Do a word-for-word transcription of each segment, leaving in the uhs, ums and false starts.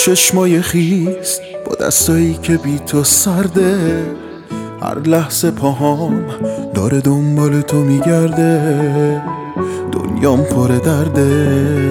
چشمای خیس با دستایی که بی تو سرده، هر لحظه پاهام داره دنبال تو میگرده، دنیام پر درده.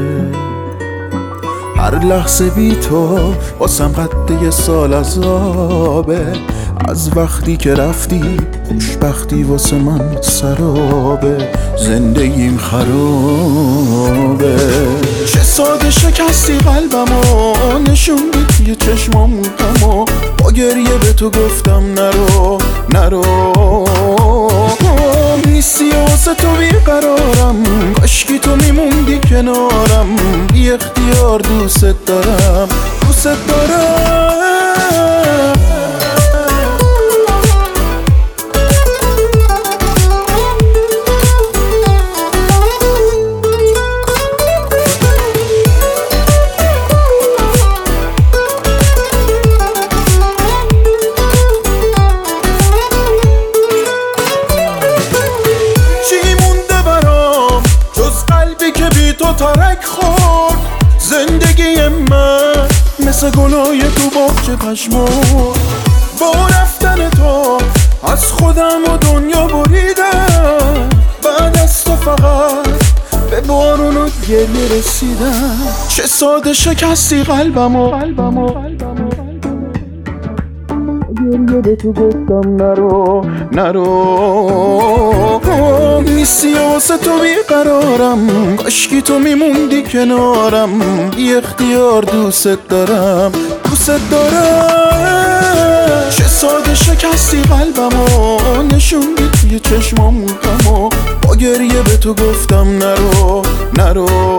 هر لحظه بی تو واسم قد یه سال عذابه، از وقتی که رفتی خوشبختی واسه من سرابه، زندگیم خرابه. چه ساده شکستی قلبمو، نشوندی توی چشمامو غمو، با گریه به تو گفتم نرو نرو. نیستی واسه تو بیقرارم، کاشکی تو میموندی کنارم، بی اختیار دوست دارم دوست دارم. تو ترک خورد زندگی من، مثل گلای تو باغچه پشمرد. با رفتن تو از خودم و دنیا بریدم، بعد از تو فقط به بارون و گریه رسیدم. چه ساده شکستی قلبمو، گریه به تو گفتم نرو نرو. نیستی واسه تو بیقرارم، کاشکی تو میموندی کنارم، بی اختیار دوست دارم دوست دارم. چه ساده شکستی قلبمو، نشوندی توی چشمامو غمو، با گریه به تو گفتم نرو نرو.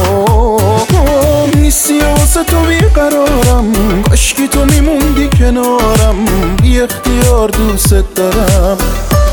نیستی واسه تو بیقرارم، کاشکی تو میموندی کنارم، بی اختیار دوست دارم.